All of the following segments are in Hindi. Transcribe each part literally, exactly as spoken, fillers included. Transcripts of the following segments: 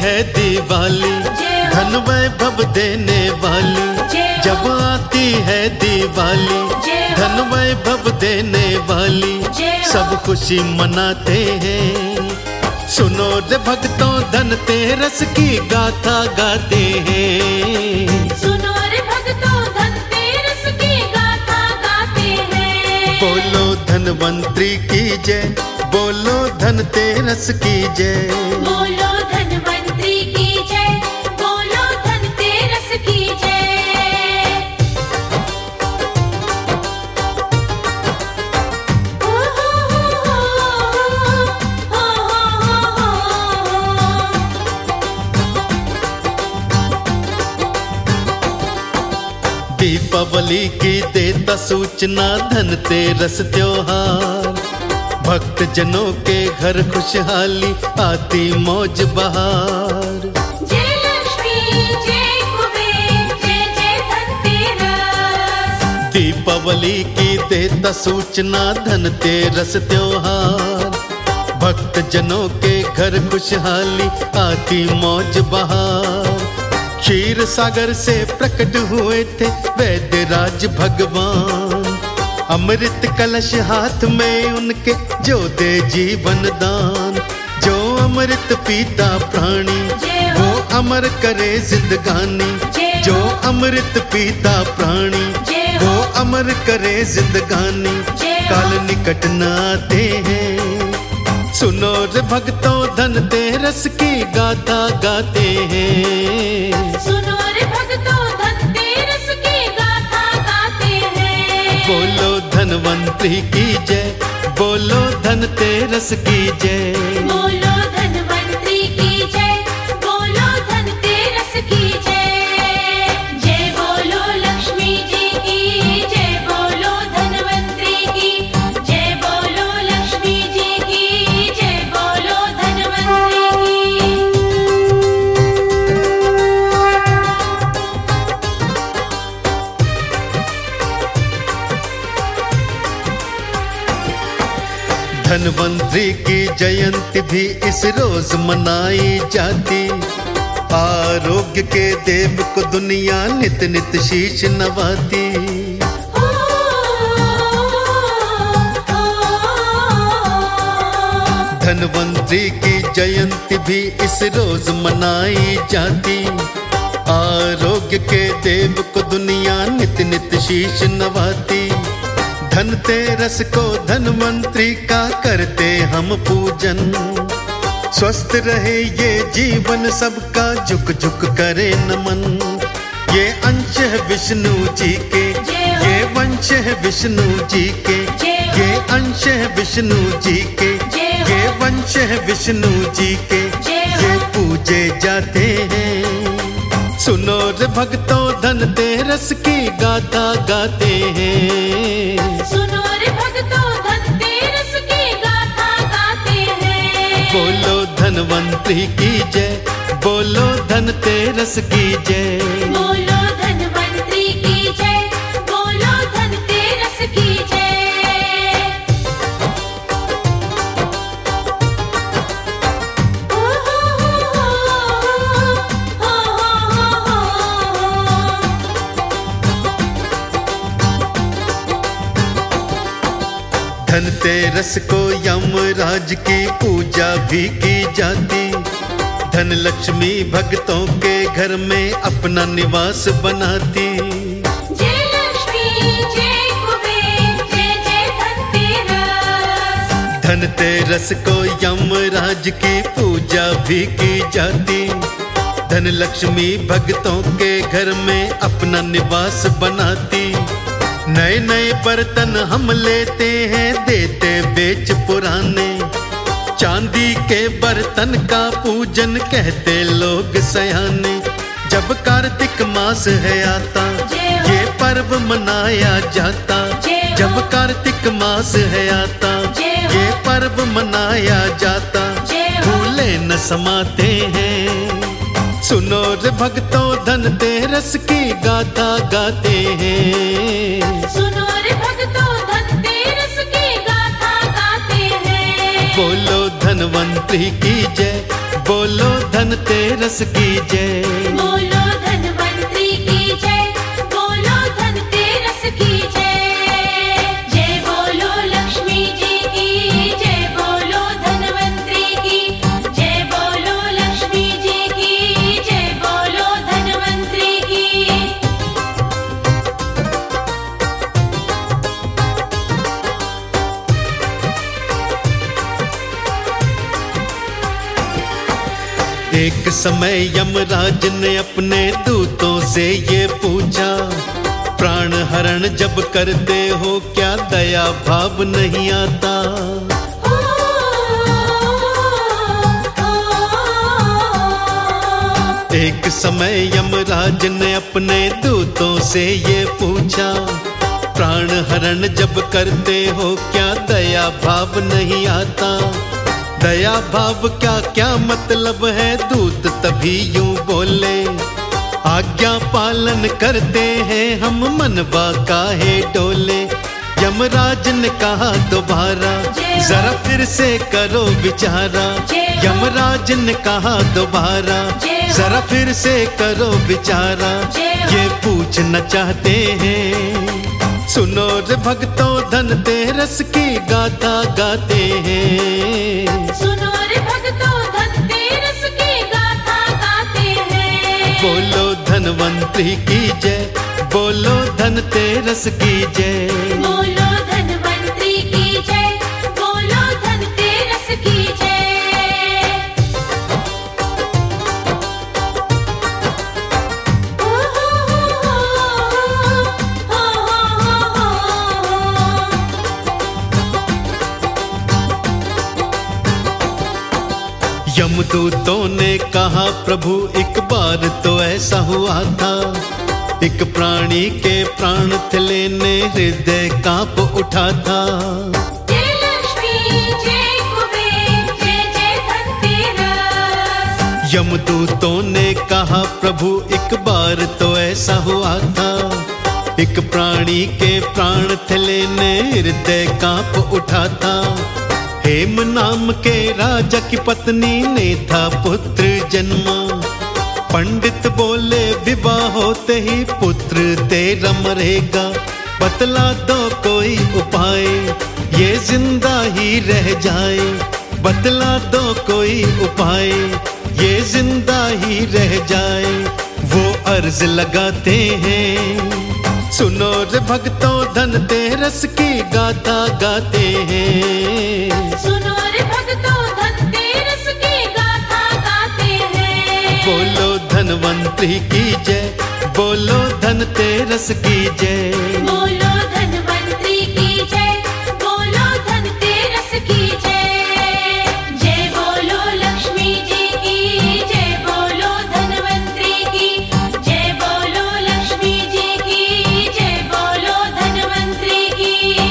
है दिवाली, धन वैभव देने वाली। जब आती है दिवाली, धन वैभव देने वाली, सब खुशी मनाते हैं। सुनो रे भक्तों, धनतेरस की गाथा गाते हैं। सुनो रे भक्तों, धनतेरस की गाथा गाते हैं। बोलो धनवंतरी की जय, बोलो धनतेरस की जय। बोलो धनवंतरी की जय, बोलो धनतेरस की जय। ओ हो हो हो हो हो। दीपावली की देता सूचना धनतेरस त्योहार, भक्त जनों के घर खुशहाली आती मौज बहार। जय लक्ष्मी जय कुबेर जय जय धनतेरस। दीपावली की देता सूचना धनतेरस त्योहार, भक्त जनों के घर खुशहाली आती मौज बहार। क्षीर सागर से प्रकट हुए थे वैद्यराज भगवान, अमृत कलश हाथ में उनके जो दे जीवन दान। जो अमृत पीता प्राणी वो अमर करे जिंदगानी, जो अमृत पीता प्राणी वो अमर करे जिंदगानी। काल निकट न आते हैं, सुनो रे भक्तों, धनतेरस की गाथा गाते हैं। सुनो रे भक्तों, धनतेरस की गाथा गाते हैं। बोलो धनवंतरी की जय, बोलो धनतेरस की जय। बोलो धनवंतरी की जय, बोलो धनतेरस की जय। जय बोलो लक्ष्मी जी की, जय बोलो धनवंतरी की, जय बोलो लक्ष्मी जी की, जय बोलो धनवंतरी की। धनवंतरी की जयंती भी इस रोज मनाई जाती, आरोग्य के देव को दुनिया नित नित शीश नवाती। ओ, ओ, धनवंतरी की जयंती भी इस रोज मनाई जाती, आरोग्य के देव को दुनिया नित नित शीश नवाती। धनतेरस को धनवंतरी का करते हम पूजन, स्वस्थ रहे ये जीवन सबका झुक झुक करे नमन। ये अंश है विष्णु जी के, ये वंश है विष्णु जी के, ये अंश है विष्णु जी के, ये वंश है विष्णु जी के, ये पूजे जाते हैं। सुनो रे भक्तों, धनतेरस की गाथा गाते हैं। सुनो रे भक्तों, धनतेरस की गाथा गाते हैं। बोलो धनवंतरी की जय, बोलो धनतेरस की जय। बोलो धनवंतरी की जय, बोलो धनतेरस की जय। ओ हो हो हो हो हो। धनतेरस को यमराज की पूजा भी की जाती, धन लक्ष्मी भक्तों के घर में अपना निवास बनाती। जय लक्ष्मी जय कुबेर जय जय धनतेरस। धनतेरस को यमराज की पूजा भी की जाती, धन लक्ष्मी भक्तों के घर में अपना निवास बनाती। नए नए बर्तन हम लेते हैं, देते बेच पुराने, चांदी के बर्तन का पूजन कहते लोग सयाने। जब कार्तिक मास है आता, ये पर्व मनाया जाता। जब कार्तिक मास है आता, ये पर्व मनाया जाता। भूले न समाते हैं, सुनो रे भक्तों, धनतेरस की गाथा गाते हैं। सुनो रे भक्तों, धनतेरस की गाथा गाते हैं। बोलो धनवंतरी की जय, बोलो धनतेरस की जय। बोलो धन्वंतरी की जय, बोलो धनतेरस की जय। जय बोलो लक्ष्मी जी की, जय बोलो धन्वंतरी की, जय बोलो लक्ष्मी जी की, जय बोलो धन्वंतरी की। एक समय यमराज ने अपने दूतों से ये पूछा, प्राण हरण जब करते हो क्या दया भाव नहीं आता? एक समय यमराज ने अपने दूतों से ये पूछा, प्राण हरण जब करते हो क्या दया भाव नहीं आता? दया भाव क्या क्या मतलब है? दूत तभी यूं बोले, आज्ञा पालन करते हैं हम, मनवा काहे डोले। यमराज ने कहा दोबारा, जरा फिर से करो विचारा। यमराज ने कहा दोबारा, जरा फिर से करो विचारा। ये पूछना चाहते हैं, सुनो रे भक्तों धनतेरस की गाथा गाते हैं। सुनो रे भक्तों धनतेरस की गाथा गाते हैं। बोलो धनवंतरी की जय, बोलो धनतेरस की जय। बोलो धन्वंतरी की जय, बोलो धनतेरस की जय। ओ हो हो हो हो हो। यमदूतों ने कहा प्रभु एक बार तो ऐसा हुआ था, एक प्राणी के प्राण थे लेने हृदय कांप उठा था। जय लक्ष्मी जय कुबेर जय जय धनतेरस। यमदूतों ने कहा प्रभु एक बार तो ऐसा हुआ था, एक प्राणी के प्राण थे लेने हृदय कांप उठा था। हेम नाम के राजा की पत्नी ने था पुत्र जन्मा, पंडित बोले विवाह होते ही पुत्र तेरा मरेगा। बतला दो कोई उपाय ये जिंदा ही रह जाए, बतला दो कोई उपाय ये जिंदा ही रह जाए। वो अर्ज लगाते हैं, सुनो रे भक्तों धनतेरस की गाथा गाते हैं। सुनो रे भक्तों धनतेरस की गाथा गाते हैं। बोलो धनवंतरी की जय, बोलो धनतेरस की जय। बोलो धन्वंतरी की जय, बोलो धनतेरस की जय। जय बोलो लक्ष्मी जी की, जय बोलो धन्वंतरी की, जय बोलो लक्ष्मी जी की, जय बोलो धन्वंतरी की।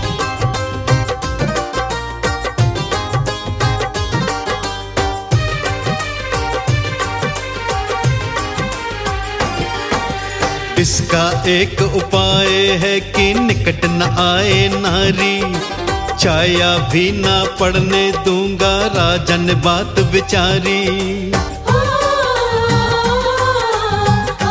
इसका एक उपाय है कि निकट न आए नारी, छाया भी ना पड़ने दूंगा राजा ने बात विचारी। ओ, ओ,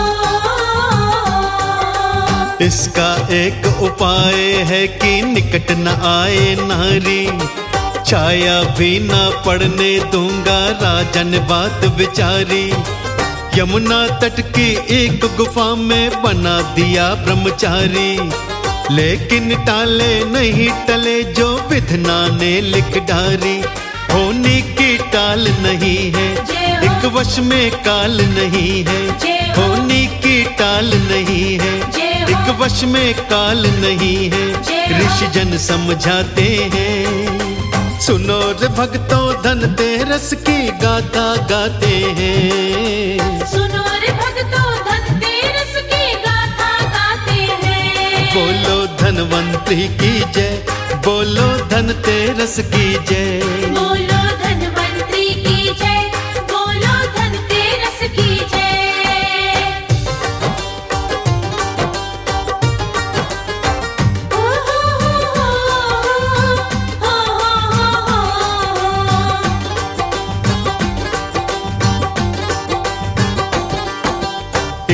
ओ, इसका एक उपाय है कि निकट न आए नारी, छाया भी ना पड़ने दूंगा राजा ने बात विचारी। यमुना तट की एक गुफा में बना दिया ब्रह्मचारी, लेकिन टाले नहीं टले जो विधना ने लिख डारी। होनी की टाल नहीं है, एक वश में काल नहीं है। होनी की टाल नहीं है, एक वश में काल नहीं है। ऋषि जन समझाते हैं, सुनो रे भक्तों धनतेरस की गाथा गाते हैं। सुनो रे भक्तों धनतेरस की गाथा गाते हैं। बोलो धनवंतरी की जय, बोलो धनतेरस की जय। बोलो धन्वंतरी की जय, बोलो धनतेरस की जय। ओ हो हो हो हो हो हो।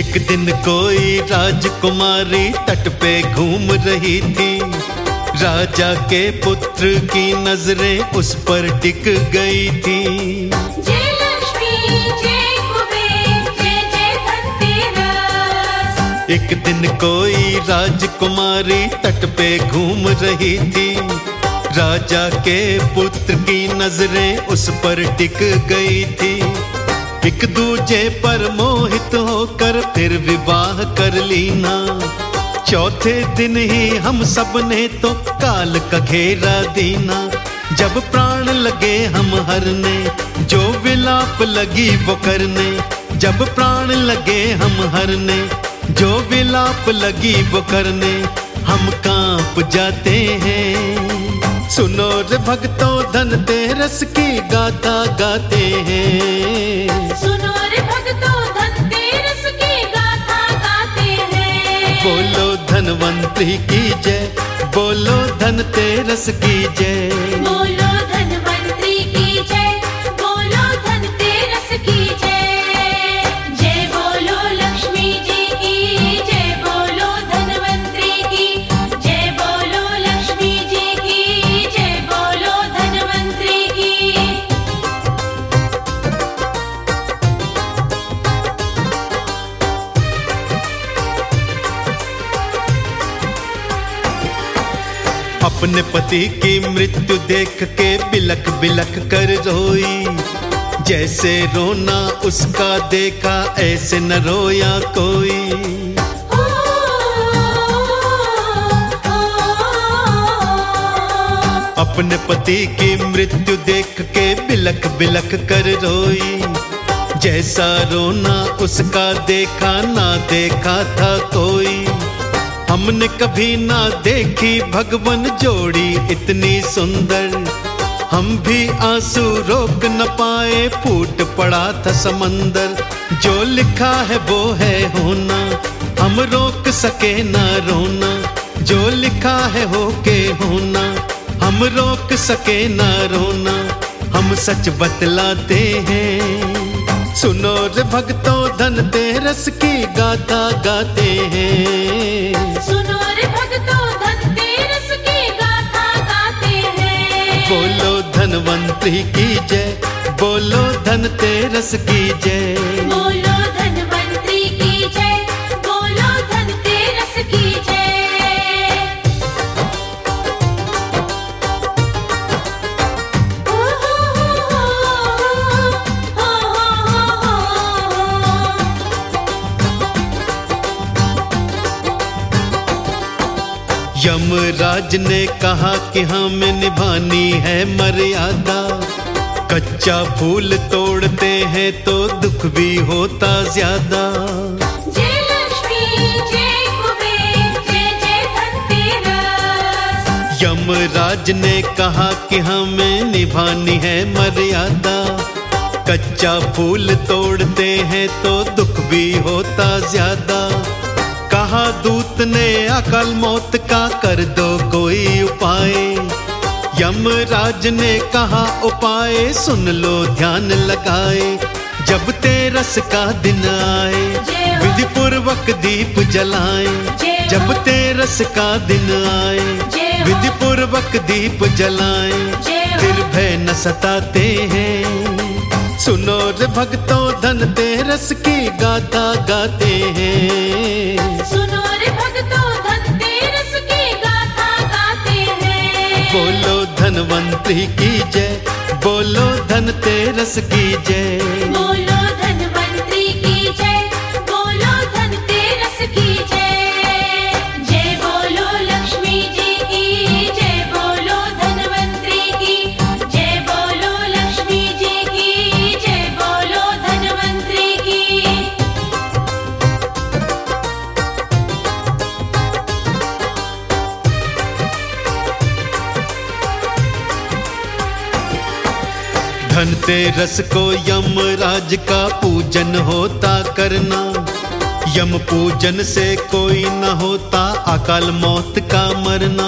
एक दिन कोई राजकुमारी तट पे घूम रही थी। राजा के पुत्र की नजरें उस पर टिक गई थी। जय लक्ष्मी जय कुबेर जय जय धनतेरस। एक दिन कोई राजकुमारी तट पे घूम रही थी। राजा के पुत्र की नजरें उस पर टिक गई थी। एक दूजे पर मोहित होकर फिर विवाह कर लीना। चौथे दिन ही हम सब ने तो काल का घेरा दीना। जब प्राण लगे हम हरने जो विलाप लगी वो करने। जब प्राण लगे हम हरने जो विलाप लगी वो करने। हम कांप जाते हैं। सुनो रे भक्तों धनतेरस की गाथा गाते हैं। सुनो रे भक्तों धनतेरस की गाथा गाते हैं। बोलो धनवंतरी की जय, बोलो धनतेरस की जय। बोलो धनवंतरी की जय, बोलो धनतेरस की जय। जय बोलो लक्ष्मी जी की जय, बोलो धनवंतरी की जय। बोलो लक्ष्मी जी की जय, बोलो धनवंतरी की। अपने पति की मृत्यु देख के बिलक बिलक कर रोई। जैसे रोना उसका देखा ऐसे न रोया कोई। ओ, ओ, अपने पति की मृत्यु देख के बिलक बिलक कर रोई। जैसा रोना उसका देखा ना देखा था कोई। हमने कभी ना देखी भगवन जोड़ी इतनी सुंदर। हम भी आंसू रोक न पाए, फूट पड़ा था समंदर। जो लिखा है वो है होना, हम रोक सके ना रोना। जो लिखा है हो के होना, हम रोक सके ना रोना। हम सच बतलाते हैं। सुनो रे भक्तों धनतेरस की गाथा गाते हैं। सुनो रे भक्तों धनतेरस की गाथा गाते हैं। बोलो धनवंतरी की जय, बोलो धनतेरस की जय। बोलो धनवंतरी की जय, बोलो धनतेरस की जय। ओ हो हो हो हो हो। यमराज ने कहा कि हमें निभानी है मर्यादा। कच्चा फूल तोड़ते हैं तो दुख भी होता ज्यादा। जय लक्ष्मी जय कुबेर जय जय धनतेरस। यमराज ने कहा कि हमें निभानी है मर्यादा। कच्चा फूल तोड़ते हैं तो दुख भी होता ज्यादा। कहा दूत ने अकाल मौत का कर दो कोई उपाय। यमराज ने कहा उपाय सुन लो ध्यान लगाए। जब तेरस का दिन आए विधि पूर्वक दीप जलाएं। जब तेरस का दिन आए विधि पूर्वक दीप जलाएं। फिर भय न सताते हैं। सुनो रे भक्तों धनतेरस की गाथा गाते हैं। सुनो रे भक्तों धनतेरस की गाथा गाते हैं। बोलो धनवंतरी की जय, बोलो धनतेरस की जय। बोलो धनवंतरी की जय, बोलो धनतेरस की जय। जय बोलो लक्ष्मी जी की जय, बोलो धनवंतरी की जय। बोलो लक्ष्मी जी की जय, बोलो धनवंतरी की। धनतेरस को यमराज का पूजन होता करना। यम पूजन से कोई न होता अकाल मौत का मरना।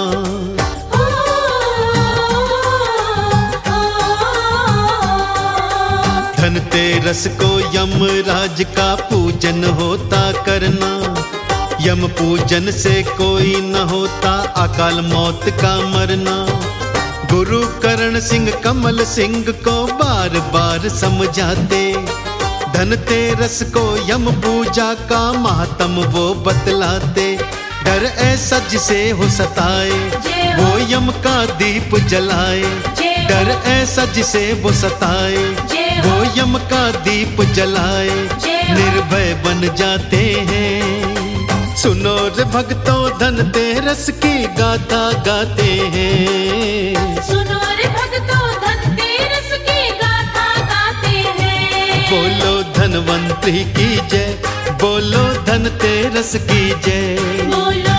ओ, ओ, ओ, धनतेरस को यमराज का पूजन होता करना, यम पूजन से कोई न होता अकाल मौत का मरना। गुरु करण सिंह कमल सिंह को बार बार समझाते, धनतेरस को यम पूजा का मातम वो बतलाते। डर ऐसा जिसे हो सताए वो यम का दीप जलाए, डर ऐसा जिसे वो सताए वो यम का दीप जलाए, निर्भय बन जाते हैं। सुनो रे भक्तों धनतेरस की गाथा गाते हैं, सुनो रे भक्तों धनतेरस की गाथा गाते हैं। बोलो धनवंतरी की जय, बोलो धनतेरस की जय। बोलो